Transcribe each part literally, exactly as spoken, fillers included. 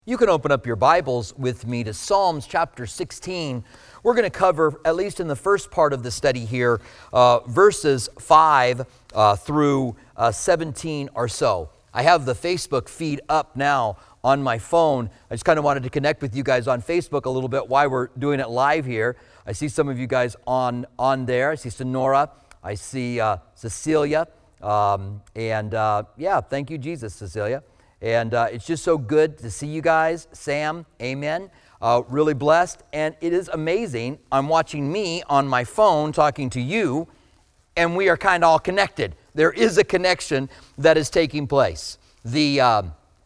You can open up your Bibles with me to Psalms chapter sixteen. We're going to cover, at least in the first part of the study here, uh, verses five uh, through uh, seventeen or so. I have the Facebook feed up now on my phone. I just kind of wanted to connect with you guys on Facebook a little bit while we're doing it live here. I see some of you guys on, on there. I see Sonora. I see uh, Cecilia. Um, and uh, yeah, thank you, Jesus, Cecilia. And uh, it's just so good to see you guys. Sam, amen. Uh, really blessed. And it is amazing. I'm watching me on my phone talking to you, and we are kind of all connected. There is a connection that is taking place. The uh,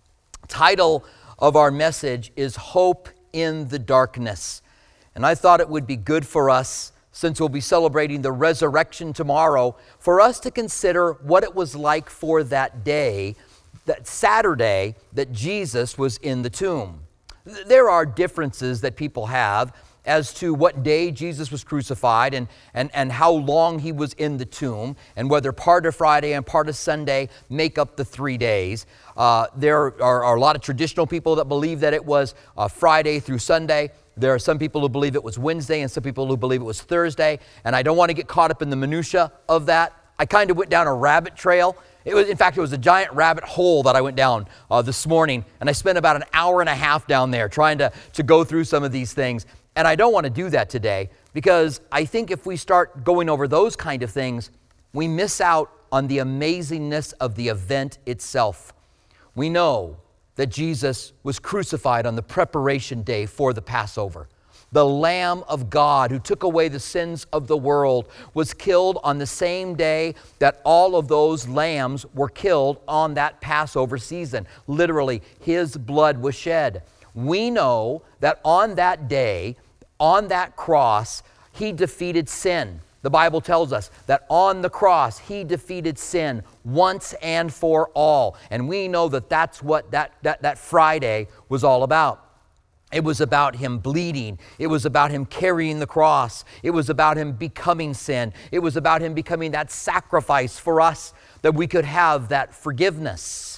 title of our message is Hope in the Darkness. And I thought it would be good for us, since we'll be celebrating the resurrection tomorrow, for us to consider what it was like for that day, that Saturday that Jesus was in the tomb. There are differences that people have as to what day Jesus was crucified and, and, and how long he was in the tomb, and whether part of Friday and part of Sunday make up the three days. Uh, there are, are a lot of traditional people that believe that it was uh, Friday through Sunday. There are some people who believe it was Wednesday and some people who believe it was Thursday. And I don't want to get caught up in the minutia of that. I kind of went down a rabbit trail. It was, in fact, it was a giant rabbit hole that I went down uh, this morning, and I spent about an hour and a half down there trying to, to go through some of these things. And I don't want to do that today, because I think if we start going over those kind of things, we miss out on the amazingness of the event itself. We know that Jesus was crucified on the preparation day for the Passover. The Lamb of God who took away the sins of the world was killed on the same day that all of those lambs were killed on that Passover season. Literally, his blood was shed. We know that on that day, on that cross, he defeated sin. The Bible tells us that on the cross, he defeated sin once and for all. And we know that that's what that, that, that Friday was all about. It was about him bleeding. It was about him carrying the cross. It was about him becoming sin. It was about him becoming that sacrifice for us, that we could have that forgiveness.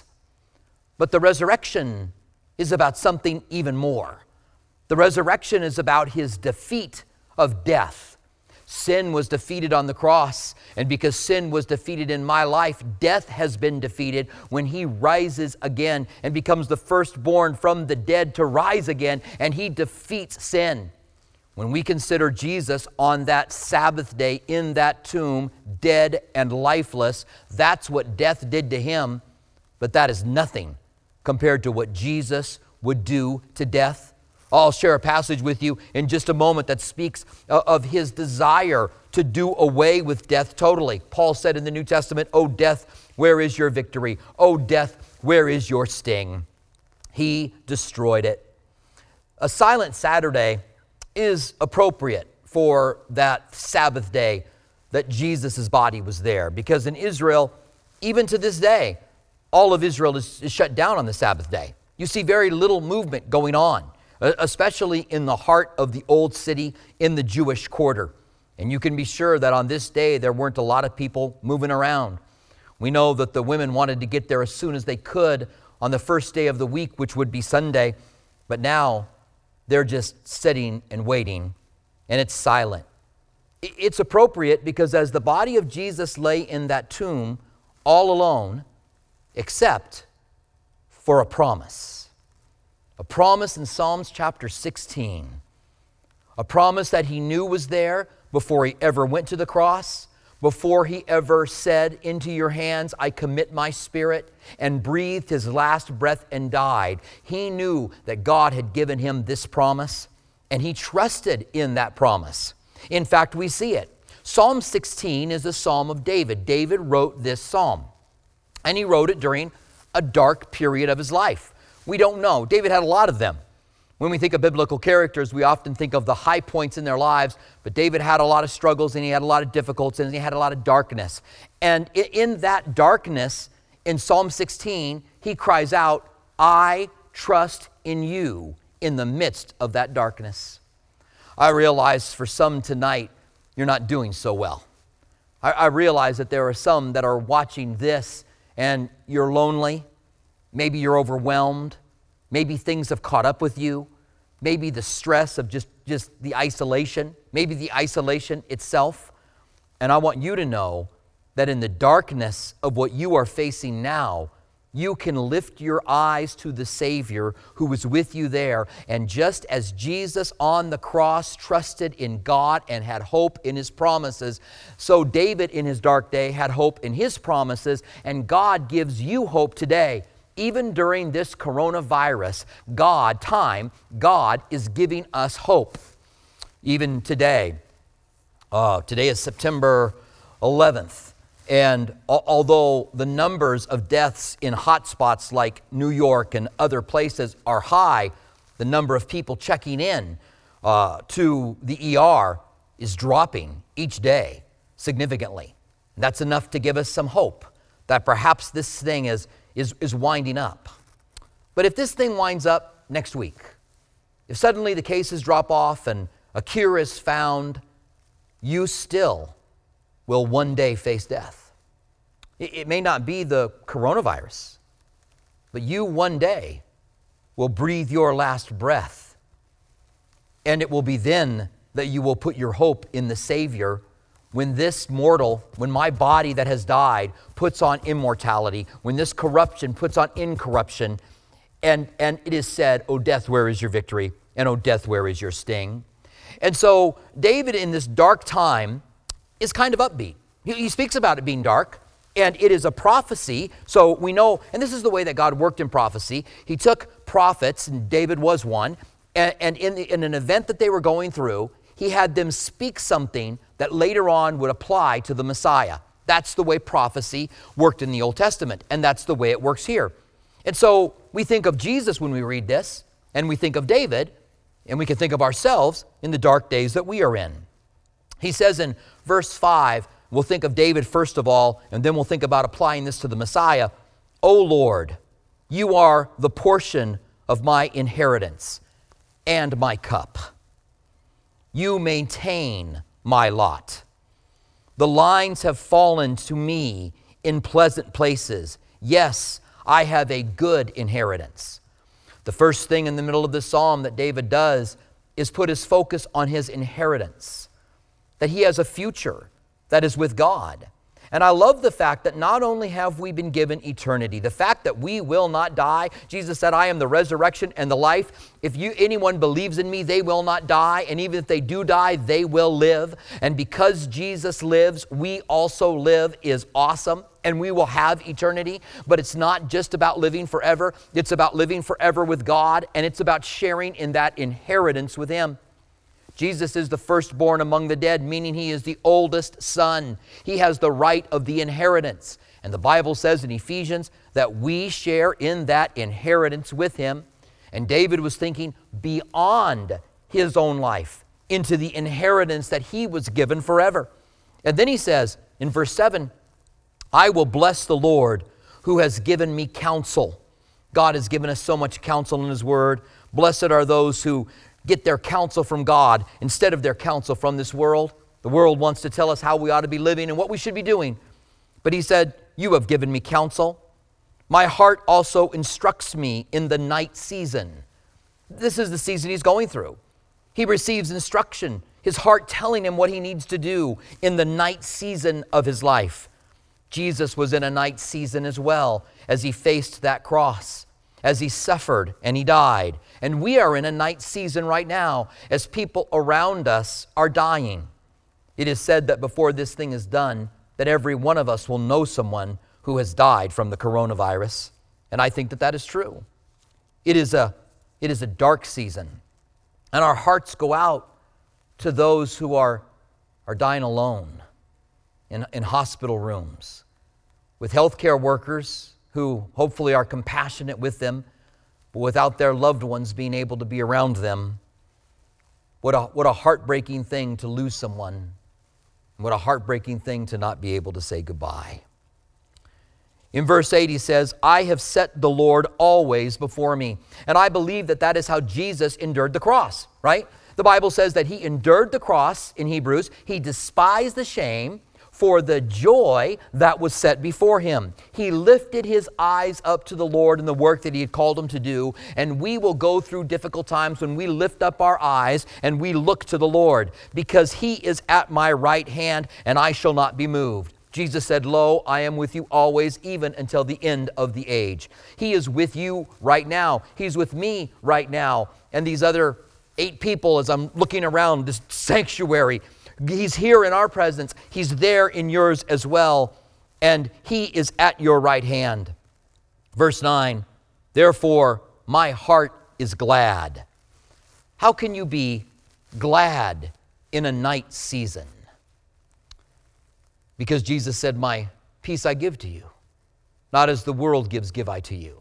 But the resurrection is about something even more. The resurrection is about his defeat of death. Sin was defeated on the cross, and because sin was defeated in my life, death has been defeated when he rises again and becomes the firstborn from the dead to rise again, and he defeats sin. When we consider Jesus on that Sabbath day in that tomb, dead and lifeless, that's what death did to him, but that is nothing compared to what Jesus would do to death. I'll share a passage with you in just a moment that speaks of his desire to do away with death totally. Paul said in the New Testament, "O death, where is your victory? O death, where is your sting?" He destroyed it. A silent Saturday is appropriate for that Sabbath day that Jesus' body was there, because in Israel, even to this day, all of Israel is, is shut down on the Sabbath day. You see very little movement going on, especially in the heart of the old city in the Jewish quarter. And you can be sure that on this day, there weren't a lot of people moving around. We know that the women wanted to get there as soon as they could on the first day of the week, which would be Sunday. But now they're just sitting and waiting, and it's silent. It's appropriate because as the body of Jesus lay in that tomb all alone, except for a promise. A promise in Psalms chapter sixteen. A promise that he knew was there before he ever went to the cross, before he ever said, "Into your hands I commit my spirit," and breathed his last breath and died. He knew that God had given him this promise, and he trusted in that promise. In fact, we see it. Psalm sixteen is a psalm of David. David wrote this psalm, and he wrote it during a dark period of his life. We don't know. David had a lot of them. When we think of biblical characters, we often think of the high points in their lives, but David had a lot of struggles, and he had a lot of difficulties, and he had a lot of darkness. And in that darkness, in Psalm sixteen, he cries out, "I trust in you in the midst of that darkness." I realize for some tonight, you're not doing so well. I, I realize that there are some that are watching this, and you're lonely. Maybe you're overwhelmed. Maybe things have caught up with you. Maybe the stress of just, just the isolation. Maybe the isolation itself. And I want you to know that in the darkness of what you are facing now, you can lift your eyes to the Savior who was with you there. And just as Jesus on the cross trusted in God and had hope in His promises, so David in his dark day had hope in his promises, and God gives you hope today. Even during this coronavirus, God, time, God is giving us hope. Even today, uh, today is September eleventh. And although the numbers of deaths in hotspots like New York and other places are high, the number of people checking in uh, to the E R is dropping each day significantly. That's enough to give us some hope that perhaps this thing is, is, is winding up. But if this thing winds up next week, if suddenly the cases drop off and a cure is found, you still will one day face death. It may not be the coronavirus, but you one day will breathe your last breath. And it will be then that you will put your hope in the Savior when this mortal, when my body that has died puts on immortality, when this corruption puts on incorruption, and, and it is said, "O death, where is your victory? And O death, where is your sting?" And so David in this dark time is kind of upbeat. He, he speaks about it being dark, and it is a prophecy. So we know, and this is the way that God worked in prophecy. He took prophets, and David was one, and, and in, the, in an event that they were going through, he had them speak something that later on would apply to the Messiah. That's the way prophecy worked in the Old Testament, and that's the way it works here. And so we think of Jesus when we read this, and we think of David, and we can think of ourselves in the dark days that we are in. He says in verse five, we'll think of David first of all, and then we'll think about applying this to the Messiah. "O Lord, you are the portion of my inheritance and my cup. You maintain my lot. The lines have fallen to me in pleasant places. Yes, I have a good inheritance." The first thing in the middle of the psalm that David does is put his focus on his inheritance, that he has a future that is with God. And I love the fact that not only have we been given eternity, the fact that we will not die. Jesus said, "I am the resurrection and the life. If you anyone believes in me, they will not die. And even if they do die, they will live." And because Jesus lives, we also live is awesome. And we will have eternity. But it's not just about living forever. It's about living forever with God. And it's about sharing in that inheritance with Him. Jesus is the firstborn among the dead, meaning He is the oldest son. He has the right of the inheritance. And the Bible says in Ephesians that we share in that inheritance with Him. And David was thinking beyond his own life into the inheritance that he was given forever. And then he says in verse seven, "I will bless the Lord who has given me counsel." God has given us so much counsel in His Word. Blessed are those who get their counsel from God instead of their counsel from this world. The world wants to tell us how we ought to be living and what we should be doing. But he said, "You have given me counsel. My heart also instructs me in the night season." This is the season he's going through. He receives instruction, his heart telling him what he needs to do in the night season of his life. Jesus was in a night season as well as he faced that cross, as he suffered and he died. And we are in a night season right now as people around us are dying. It is said that before this thing is done, that every one of us will know someone who has died from the coronavirus. And I think that that is true. It is a, it is a dark season. And our hearts go out to those who are, are dying alone in, in hospital rooms, with healthcare workers who hopefully are compassionate with them, but without their loved ones being able to be around them. What a, what a heartbreaking thing to lose someone. What a heartbreaking thing to not be able to say goodbye. In verse eight, he says, "I have set the Lord always before me." And I believe that that is how Jesus endured the cross, right? The Bible says that He endured the cross in Hebrews. He despised the shame for the joy that was set before him. He lifted his eyes up to the Lord and the work that he had called him to do. And we will go through difficult times when we lift up our eyes and we look to the Lord, because he is at my right hand and I shall not be moved. Jesus said, lo, I am with you always, even until the end of the age. He is with you right now. He's with me right now. And these other eight people, as I'm looking around this sanctuary, he's here in our presence. He's there in yours as well. And he is at your right hand. Verse nine, therefore my heart is glad. How can you be glad in a night season? Because Jesus said, my peace I give to you. Not as the world gives, give I to you.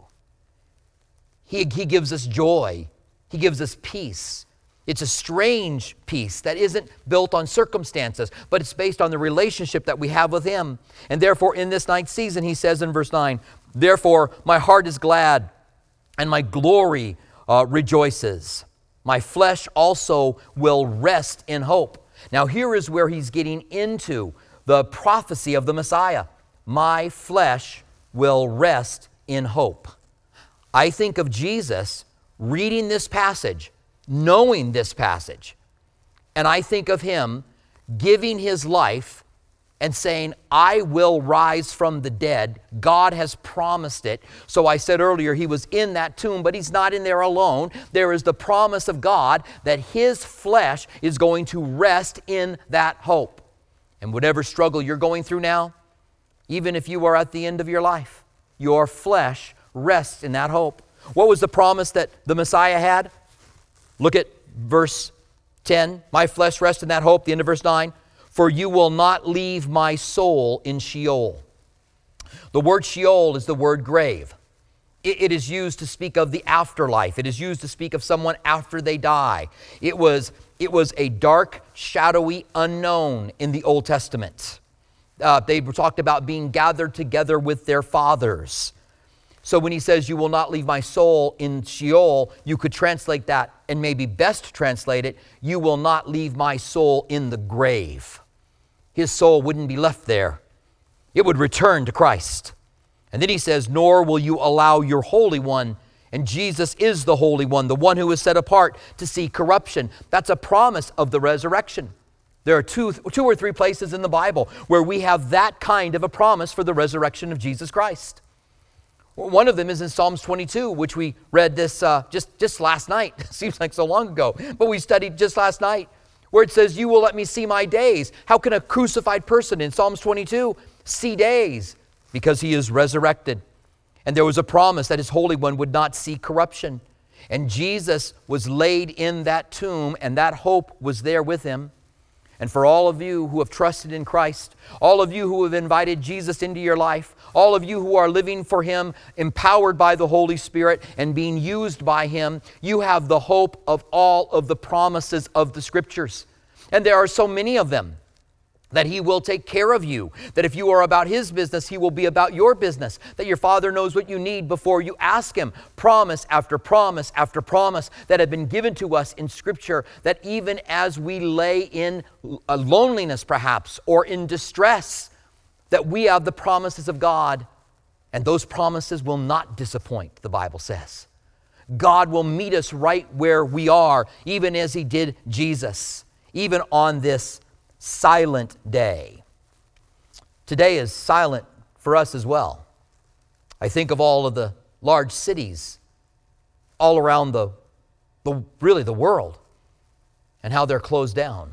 He, he gives us joy. He gives us peace. It's a strange peace that isn't built on circumstances, but it's based on the relationship that we have with him. And therefore, in this night season, he says in verse nine, therefore, my heart is glad and my glory uh, rejoices. My flesh also will rest in hope. Now, here is where he's getting into the prophecy of the Messiah. My flesh will rest in hope. I think of Jesus reading this passage, knowing this passage, and I think of him giving his life and saying, I will rise from the dead. God has promised it. So I said earlier, he was in that tomb, but he's not in there alone. There is the promise of God that his flesh is going to rest in that hope. And whatever struggle you're going through now, even if you are at the end of your life, your flesh rests in that hope. What was the promise that the Messiah had? Look at verse ten. My flesh rests in that hope, the end of verse nine. For you will not leave my soul in Sheol. The word Sheol is the word grave. It, it is used to speak of the afterlife. It is used to speak of someone after they die. It was, it was a dark, shadowy unknown in the Old Testament. Uh, they talked about being gathered together with their fathers. So when he says, you will not leave my soul in Sheol, you could translate that, and maybe best translate it, you will not leave my soul in the grave. His soul wouldn't be left there. It would return to Christ. And then he says, nor will you allow your Holy One, and Jesus is the Holy One, the one who is set apart, to see corruption. That's a promise of the resurrection. There are two, two or three places in the Bible where we have that kind of a promise for the resurrection of Jesus Christ. One of them is in Psalms twenty-two, which we read this uh, just, just last night. It seems like so long ago, but we studied just last night, where it says, you will let me see my days. How can a crucified person in Psalms twenty-two see days? Because he is resurrected. And there was a promise that his Holy One would not see corruption. And Jesus was laid in that tomb, and that hope was there with him. And for all of you who have trusted in Christ, all of you who have invited Jesus into your life, all of you who are living for him, empowered by the Holy Spirit and being used by him, you have the hope of all of the promises of the Scriptures. And there are so many of them. That he will take care of you, that if you are about his business, he will be about your business, that your Father knows what you need before you ask him. Promise after promise after promise that have been given to us in Scripture, that even as we lay in loneliness perhaps, or in distress, that we have the promises of God, and those promises will not disappoint, the Bible says. God will meet us right where we are, even as he did Jesus, even on this silent day. Today is silent for us as well. I think of all of the large cities all around the, the really the world, and how they're closed down.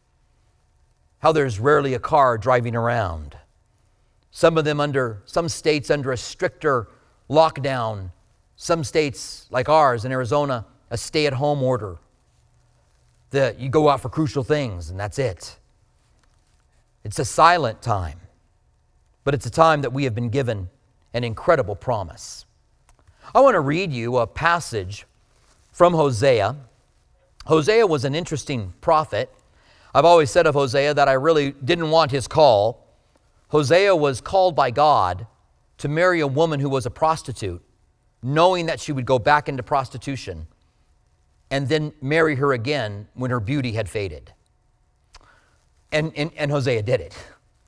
How there's rarely a car driving around. Some of them under, some states under a stricter lockdown. Some states like ours in Arizona, a stay-at-home order. That you go out for crucial things and that's it. It's a silent time, but it's a time that we have been given an incredible promise. I want to read you a passage from Hosea. Hosea was an interesting prophet. I've always said of Hosea that I really didn't want his call. Hosea was called by God to marry a woman who was a prostitute, knowing that she would go back into prostitution, and then marry her again when her beauty had faded. And, and, and Hosea did it.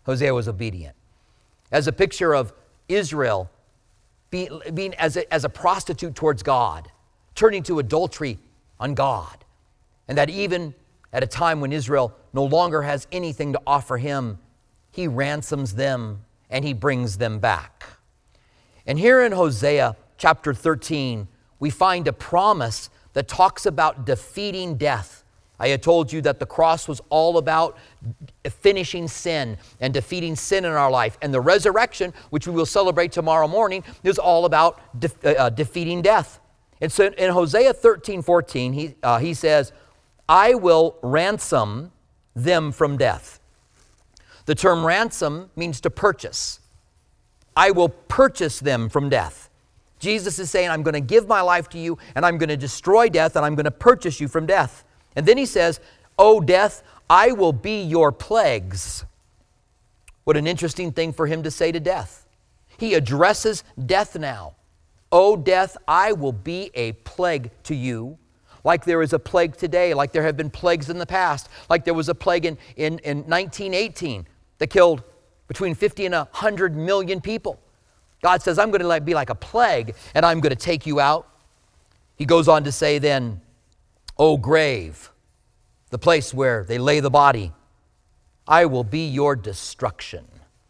Hosea was obedient. As a picture of Israel being, being as, a, as a prostitute towards God, turning to adultery on God. And that even at a time when Israel no longer has anything to offer him, he ransoms them and he brings them back. And here in Hosea chapter thirteen, we find a promise that talks about defeating death. I had told you that the cross was all about finishing sin and defeating sin in our life. And the resurrection, which we will celebrate tomorrow morning, is all about de- uh, defeating death. And so in Hosea thirteen fourteen, he, uh, he says, I will ransom them from death. The term ransom means to purchase. I will purchase them from death. Jesus is saying, I'm going to give my life to you, and I'm going to destroy death, and I'm going to purchase you from death. And then he says, O death, I will be your plagues. What an interesting thing for him to say to death. He addresses death now. O death, I will be a plague to you, like there is a plague today, like there have been plagues in the past, like there was a plague in, in, in nineteen eighteen that killed between fifty and one hundred million people. God says, I'm going to be like a plague, and I'm going to take you out. He goes on to say then, O grave, the place where they lay the body, I will be your destruction.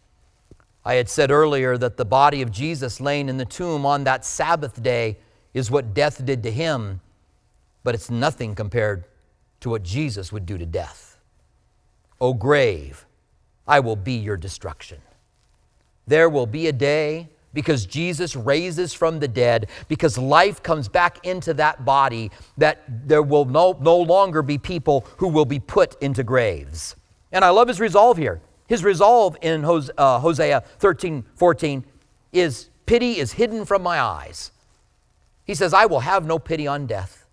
I had said earlier that the body of Jesus laying in the tomb on that Sabbath day is what death did to him, but it's nothing compared to what Jesus would do to death. O grave, I will be your destruction. There will be a day, because Jesus raises from the dead, because life comes back into that body, that there will no, no longer be people who will be put into graves. And I love his resolve here. His resolve in Hosea, uh, Hosea thirteen fourteen is, pity is hidden from my eyes. He says, I will have no pity on death.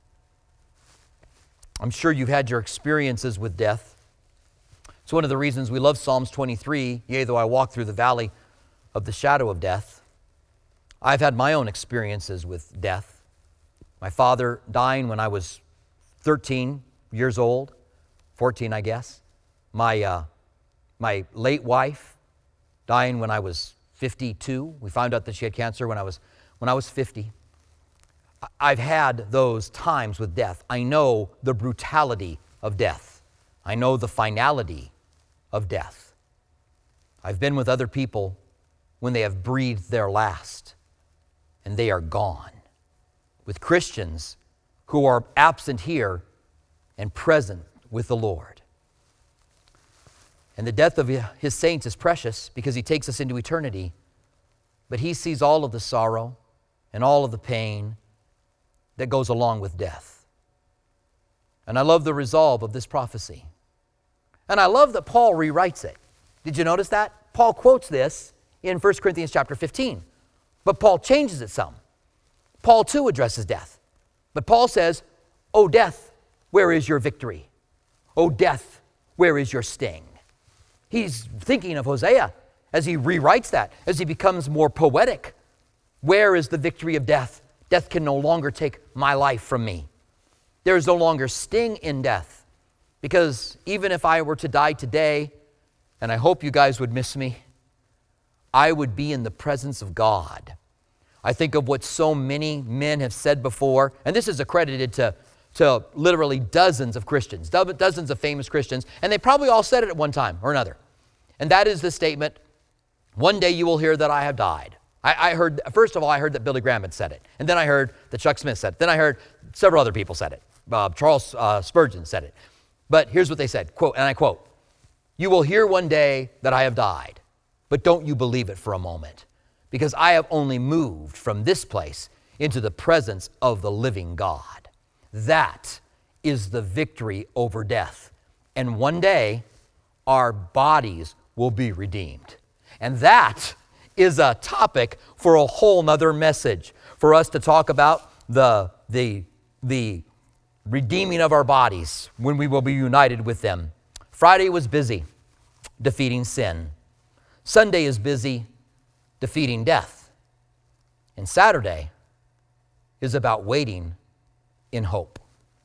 I'm sure you've had your experiences with death. It's one of the reasons we love Psalms twenty-three, yea, though I walk through the valley of the shadow of death. I've had my own experiences with death. My father dying when I was thirteen years old, fourteen, I guess. My, uh, my late wife dying when I was fifty-two. We found out that she had cancer when I was, when I was fifty. I've had those times with death. I know the brutality of death. I know the finality of death. I've been with other people when they have breathed their last and they are gone. With Christians who are absent here and present with the Lord. And the death of his saints is precious because he takes us into eternity, but he sees all of the sorrow and all of the pain that goes along with death. And I love the resolve of this prophecy. And I love that Paul rewrites it. Did you notice that? Paul quotes this in First Corinthians chapter fifteen. But Paul changes it some. Paul too addresses death. But Paul says, O death, where is your victory? O death, where is your sting? He's thinking of Hosea as he rewrites that, as he becomes more poetic. Where is the victory of death? Death can no longer take my life from me. There is no longer sting in death. Because even if I were to die today, and I hope you guys would miss me, I would be in the presence of God. I think of what so many men have said before, and this is accredited to, to literally dozens of Christians, do- dozens of famous Christians, and they probably all said it at one time or another. And that is the statement, one day you will hear that I have died. I, I heard, first of all, I heard that Billy Graham had said it, and then I heard that Chuck Smith said it. Then I heard several other people said it. Uh, Charles uh, Spurgeon said it. But here's what they said, quote, and I quote, you will hear one day that I have died. But don't you believe it for a moment, because I have only moved from this place into the presence of the living God. That is the victory over death. And one day, our bodies will be redeemed. And that is a topic for a whole nother message, for us to talk about the, the, the redeeming of our bodies when we will be united with them. Friday was busy defeating sin. Sunday is busy defeating death. And Saturday is about waiting in hope.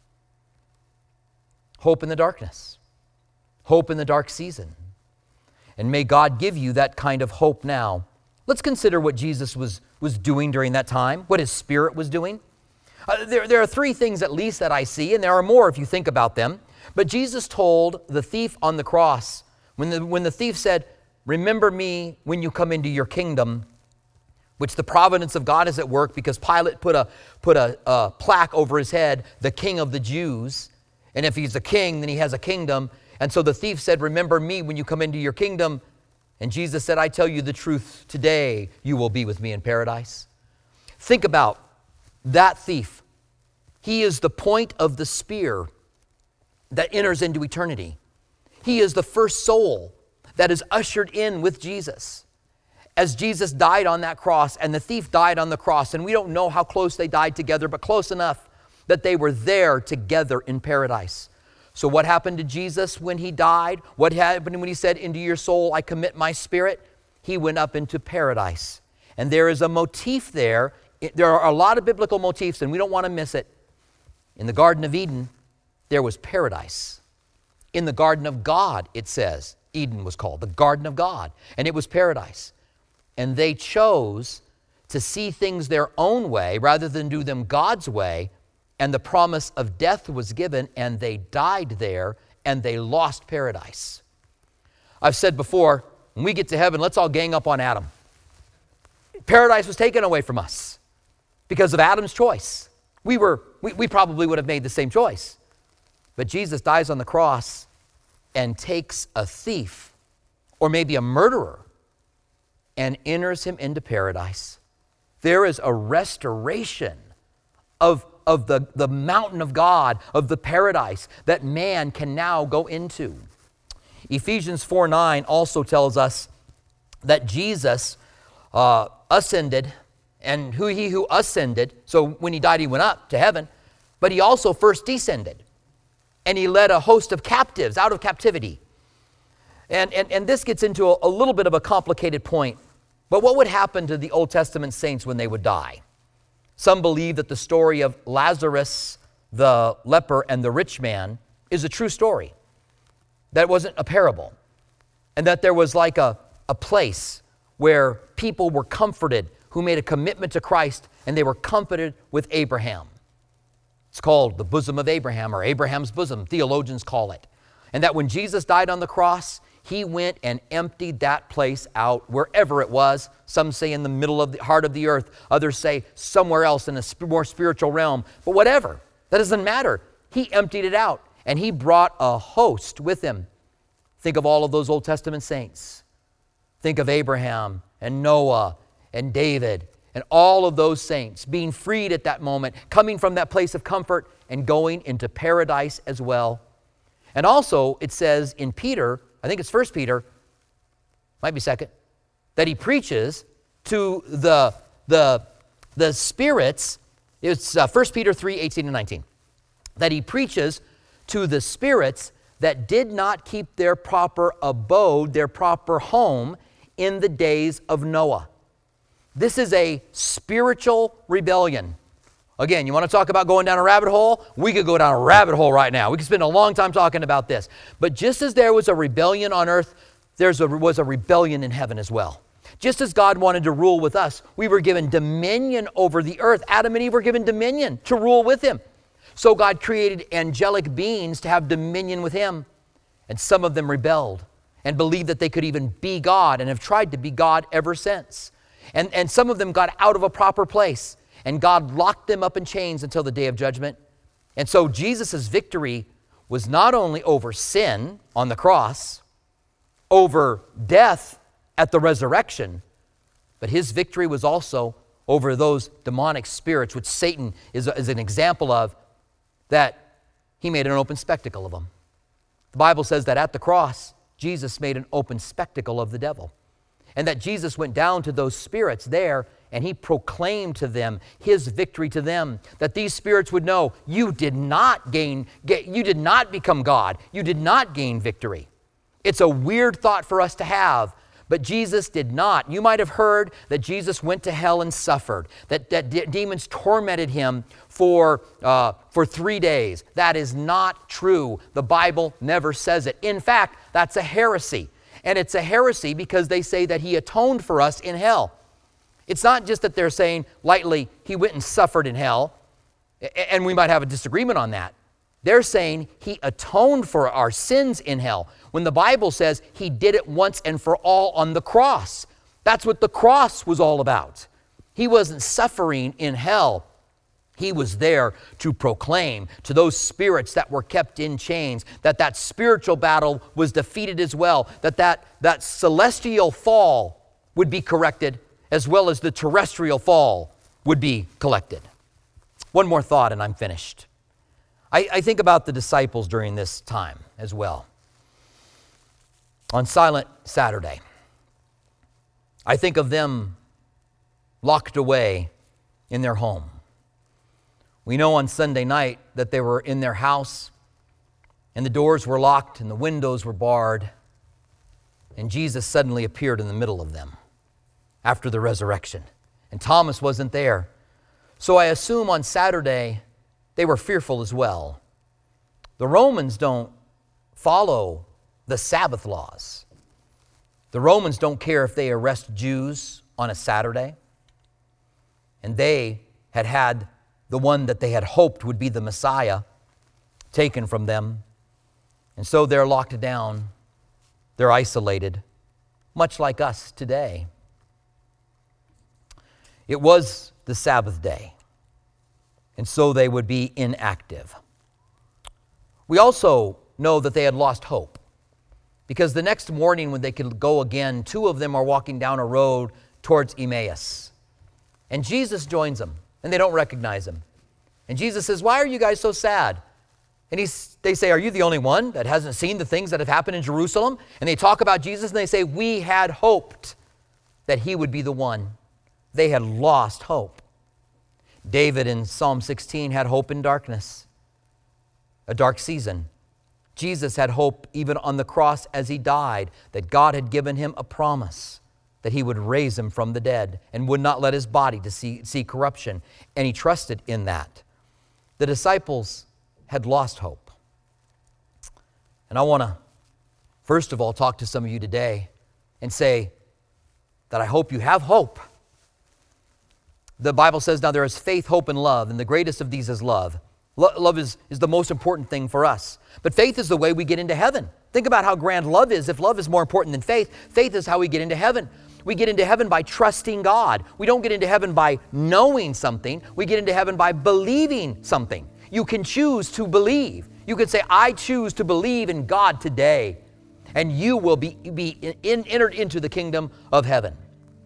Hope in the darkness. Hope in the dark season. And may God give you that kind of hope now. Let's consider what Jesus was, was doing during that time, what his Spirit was doing. Uh, there, there are three things at least that I see, and there are more if you think about them. But Jesus told the thief on the cross, when the, when the thief said, "Remember me when you come into your kingdom," which the providence of God is at work because Pilate put a, put a, a plaque over his head, "The King of the Jews." And if he's a king, then he has a kingdom. And so the thief said, "Remember me when you come into your kingdom." And Jesus said, "I tell you the truth, today you will be with me in paradise." Think about that thief. He is the point of the spear that enters into eternity. He is the first soul that is ushered in with Jesus. As Jesus died on that cross and the thief died on the cross, and we don't know how close they died together, but close enough that they were there together in paradise. So what happened to Jesus when he died? What happened when he said, "Into your soul I commit my spirit"? He went up into paradise. And there is a motif there. There are a lot of biblical motifs, and we don't want to miss it. In the Garden of Eden, there was paradise. In the Garden of God, it says, Eden was called, the Garden of God, and it was paradise. And they chose to see things their own way rather than do them God's way, and the promise of death was given, and they died there, and they lost paradise. I've said before, when we get to heaven, let's all gang up on Adam. Paradise was taken away from us because of Adam's choice. We were, we, we probably would have made the same choice. But Jesus dies on the cross and takes a thief, or maybe a murderer, and enters him into paradise. There is a restoration of, of the, the mountain of God, of the paradise that man can now go into. Ephesians four nine also tells us that Jesus uh, ascended, and who he who ascended, so when he died he went up to heaven, but he also first descended. And he led a host of captives out of captivity. And, and, and this gets into a, a little bit of a complicated point. But what would happen to the Old Testament saints when they would die? Some believe that the story of Lazarus, the leper, and the rich man is a true story. That wasn't a parable. And that there was like a, a place where people were comforted who made a commitment to Christ, and they were comforted with Abraham. It's called the bosom of Abraham, or Abraham's bosom, theologians call it. And that when Jesus died on the cross, he went and emptied that place out wherever it was. Some say in the middle of the heart of the earth. Others say somewhere else in a more spiritual realm. But whatever, that doesn't matter. He emptied it out, and he brought a host with him. Think of all of those Old Testament saints. Think of Abraham and Noah and David and all of those saints being freed at that moment, coming from that place of comfort and going into paradise as well. And also it says in Peter, I think it's First Peter, might be Second, that he preaches to the, the, the spirits. It's uh, First Peter three eighteen and nineteen. That he preaches to the spirits that did not keep their proper abode, their proper home in the days of Noah. This is a spiritual rebellion. Again, you want to talk about going down a rabbit hole? We could go down a rabbit hole right now. We could spend a long time talking about this. But just as there was a rebellion on earth, there was a rebellion in heaven as well. Just as God wanted to rule with us, we were given dominion over the earth. Adam and Eve were given dominion to rule with him. So God created angelic beings to have dominion with him. And some of them rebelled and believed that they could even be God, and have tried to be God ever since. And, and some of them got out of a proper place, and God locked them up in chains until the day of judgment. And so Jesus' victory was not only over sin on the cross, over death at the resurrection, but his victory was also over those demonic spirits, which Satan is, is an example of, that he made an open spectacle of them. The Bible says that at the cross, Jesus made an open spectacle of the devil. And that Jesus went down to those spirits there, and he proclaimed to them his victory to them, that these spirits would know you did not gain, you did not become God. You did not gain victory. It's a weird thought for us to have, but Jesus did not. You might have heard that Jesus went to hell and suffered, that, that de- demons tormented him for, uh, for three days. That is not true. The Bible never says it. In fact, that's a heresy. And it's a heresy because they say that he atoned for us in hell. It's not just that they're saying lightly, he went and suffered in hell, and we might have a disagreement on that. They're saying he atoned for our sins in hell, when the Bible says he did it once and for all on the cross. That's what the cross was all about. He wasn't suffering in hell. He was there to proclaim to those spirits that were kept in chains that that spiritual battle was defeated as well, that that, that celestial fall would be corrected, as well as the terrestrial fall would be collected. One more thought and I'm finished. I, I think about the disciples during this time as well. On Silent Saturday, I think of them locked away in their home. We know on Sunday night that they were in their house and the doors were locked and the windows were barred, and Jesus suddenly appeared in the middle of them after the resurrection. And Thomas wasn't there. So I assume on Saturday they were fearful as well. The Romans don't follow the Sabbath laws. The Romans don't care if they arrest Jews on a Saturday. And they had had the one that they had hoped would be the Messiah taken from them. And so they're locked down. They're isolated, much like us today. It was the Sabbath day, and so they would be inactive. We also know that they had lost hope, because the next morning when they could go again, two of them are walking down a road towards Emmaus. And Jesus joins them, and they don't recognize him. And Jesus says, "Why are you guys so sad?" And he's, they say, "Are you the only one that hasn't seen the things that have happened in Jerusalem?" And they talk about Jesus, and they say, "We had hoped that he would be the one." They had lost hope. David in Psalm sixteen had hope in darkness, a dark season. Jesus had hope even on the cross as he died, that God had given him a promise that he would raise him from the dead and would not let his body to see, see corruption. And he trusted in that. The disciples had lost hope. And I want to, first of all, talk to some of you today and say that I hope you have hope. The Bible says, now there is faith, hope, and love, and the greatest of these is love. Lo- love is, is the most important thing for us. But faith is the way we get into heaven. Think about how grand love is. If love is more important than faith, faith is how we get into heaven. We get into heaven by trusting God. We don't get into heaven by knowing something. We get into heaven by believing something. You can choose to believe. You could say, I choose to believe in God today, and you will be, be in, entered into the kingdom of heaven.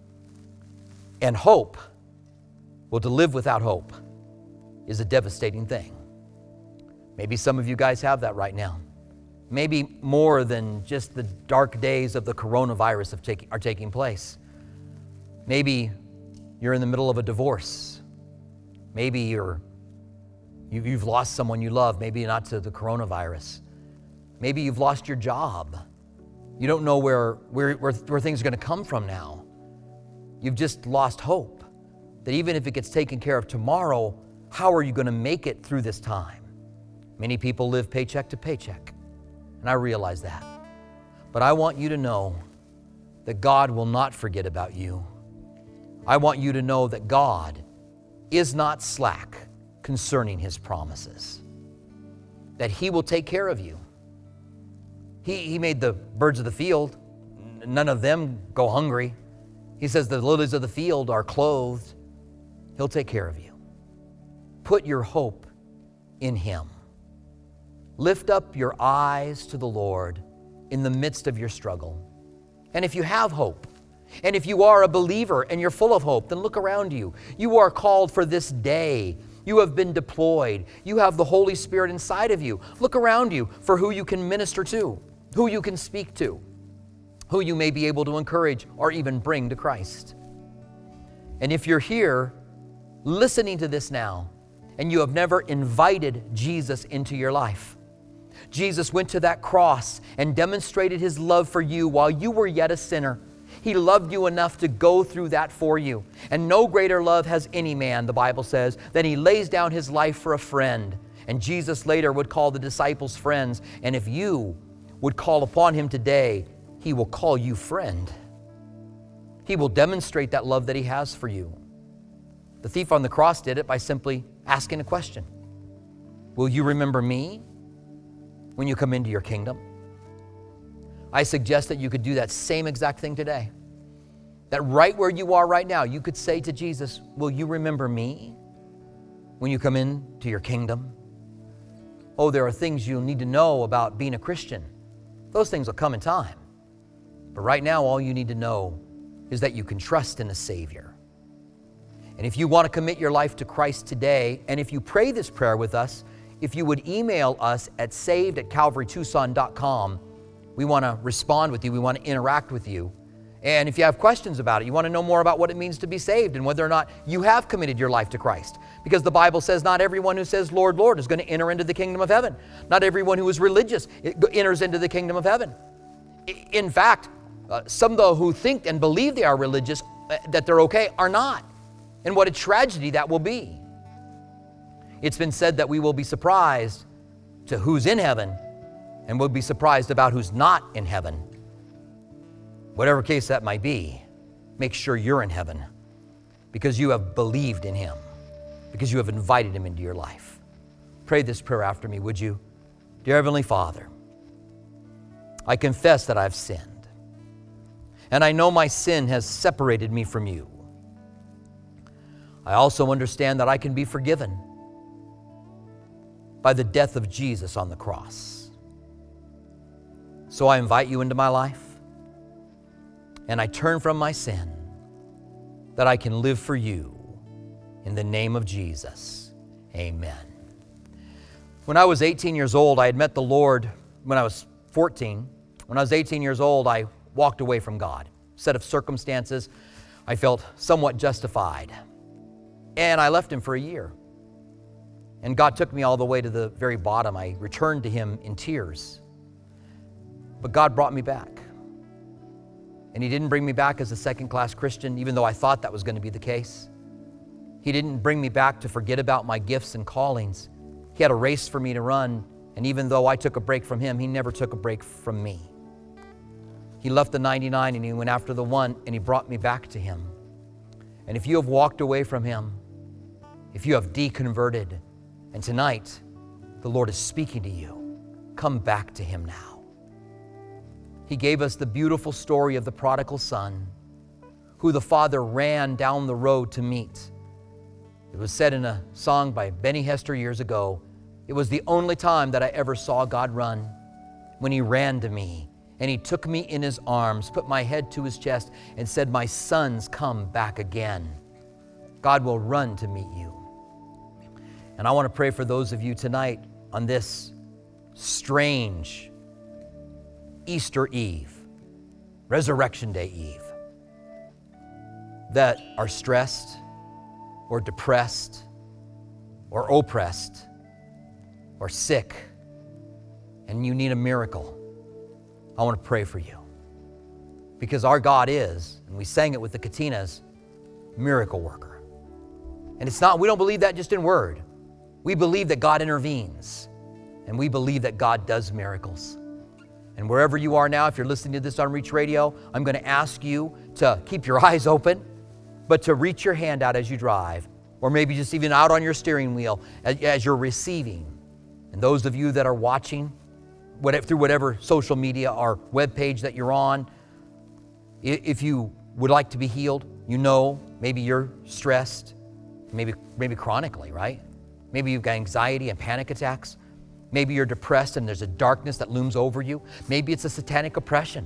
And hope, well, to live without hope is a devastating thing. Maybe some of you guys have that right now. Maybe more than just the dark days of the coronavirus of take, are taking place. Maybe you're in the middle of a divorce. Maybe you're, you've, you've lost someone you love, maybe not to the coronavirus. Maybe you've lost your job. You don't know where, where, where, where things are going to come from now. You've just lost hope that even if it gets taken care of tomorrow, how are you going to make it through this time? Many people live paycheck to paycheck, and I realize that. But I want you to know that God will not forget about you. I want you to know that God is not slack concerning his promises, that he will take care of you. He, he made the birds of the field. None of them go hungry. He says the lilies of the field are clothed. He'll take care of you. Put your hope in him. Lift up your eyes to the Lord in the midst of your struggle. And if you have hope, and if you are a believer and you're full of hope, then look around you. You are called for this day. You have been deployed. You have the Holy Spirit inside of you. Look around you for who you can minister to, who you can speak to, who you may be able to encourage or even bring to Christ. And if you're here listening to this now, and you have never invited Jesus into your life, Jesus went to that cross and demonstrated his love for you while you were yet a sinner. He loved you enough to go through that for you. And no greater love has any man, the Bible says, than he lays down his life for a friend. And Jesus later would call the disciples friends. And if you would call upon him today He will call you friend. He will demonstrate that love that He has for you. The thief on the cross did it by simply asking a question. Will you remember me when you come into your kingdom? I suggest that you could do that same exact thing today. That right where you are right now, you could say to Jesus, will you remember me when you come into your kingdom? Oh, there are things you'll need to know about being a Christian. Those things will come in time. But right now, all you need to know is that you can trust in a Savior. And if you want to commit your life to Christ today, and if you pray this prayer with us, if you would email us at saved at calvary tucson dot com, we want to respond with you. We want to interact with you. And if you have questions about it, you want to know more about what it means to be saved and whether or not you have committed your life to Christ. Because the Bible says not everyone who says, Lord, Lord, is going to enter into the kingdom of heaven. Not everyone who is religious enters into the kingdom of heaven. In fact, uh, some though who think and believe they are religious, uh, that they're okay, are not. And what a tragedy that will be. It's been said that we will be surprised to who's in heaven, and we'll be surprised about who's not in heaven. Whatever case that might be, make sure you're in heaven because you have believed in Him, because you have invited Him into your life. Pray this prayer after me, would you? Dear Heavenly Father, I confess that I've sinned, and I know my sin has separated me from you. I also understand that I can be forgiven by the death of Jesus on the cross. So I invite you into my life, and I turn from my sin that I can live for you. In the name of Jesus, amen. When I was eighteen years old, I had met the Lord when I was fourteen. When I was eighteen years old, I walked away from God. Set of circumstances, I felt somewhat justified. And I left Him for a year. And God took me all the way to the very bottom. I returned to Him in tears. But God brought me back. And He didn't bring me back as a second-class Christian, even though I thought that was going to be the case. He didn't bring me back to forget about my gifts and callings. He had a race for me to run, and even though I took a break from Him, He never took a break from me. He left the ninety-nine and He went after the one, and He brought me back to Him. And if you have walked away from Him, if you have deconverted, and tonight the Lord is speaking to you, come back to Him now. He gave us the beautiful story of the prodigal son, who the father ran down the road to meet. It was said in a song by Benny Hester years ago, it was the only time that I ever saw God run, when He ran to me, and He took me in His arms, put my head to His chest, and said, my sons, come back again. God will run to meet you. And I want to pray for those of you tonight on this strange Easter Eve, Resurrection Day Eve, that are stressed or depressed or oppressed or sick, and you need a miracle. I want to pray for you. Because our God is, and we sang it with the Katinas, miracle worker. And it's not, we don't believe that just in word. We believe that God intervenes, and we believe that God does miracles. And wherever you are now, if you're listening to this on Reach Radio, I'm going to ask you to keep your eyes open, but to reach your hand out as you drive, or maybe just even out on your steering wheel as, as you're receiving. And those of you that are watching whatever, through whatever social media or web page that you're on, if you would like to be healed, you know maybe you're stressed, maybe maybe chronically, right? Maybe you've got anxiety and panic attacks. Maybe you're depressed and there's a darkness that looms over you. Maybe it's a satanic oppression.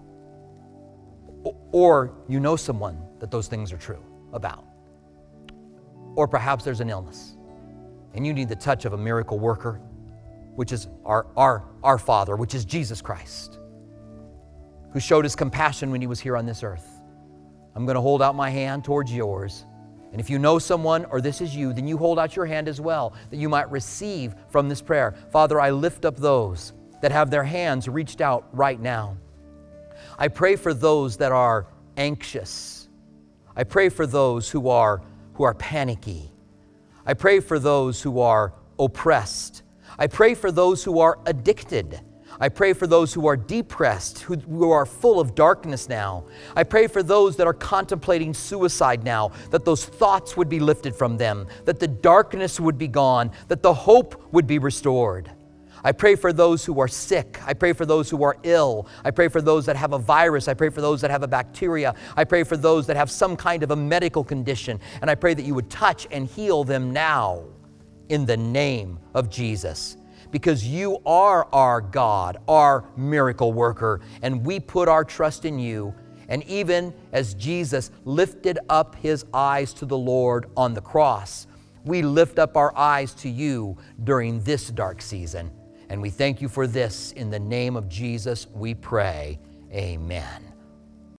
Or you know someone that those things are true about. Or perhaps there's an illness and you need the touch of a miracle worker, which is our, our, our Father, which is Jesus Christ, who showed His compassion when He was here on this earth. I'm going to hold out my hand towards yours. And if you know someone or this is you, then you hold out your hand as well, that you might receive from this prayer. Father, I lift up those that have their hands reached out right now. I pray for those that are anxious. I pray for those who are, who are panicky. I pray for those who are oppressed. I pray for those who are addicted. I pray for those who are depressed, who, who are full of darkness now. I pray for those that are contemplating suicide now, that those thoughts would be lifted from them, that the darkness would be gone, that the hope would be restored. I pray for those who are sick. I pray for those who are ill. I pray for those that have a virus. I pray for those that have a bacteria. I pray for those that have some kind of a medical condition. And I pray that you would touch and heal them now in the name of Jesus. Because you are our God, our miracle worker, and we put our trust in you. And even as Jesus lifted up his eyes to the Lord on the cross, we lift up our eyes to you during this dark season. And we thank you for this. In the name of Jesus, we pray. Amen.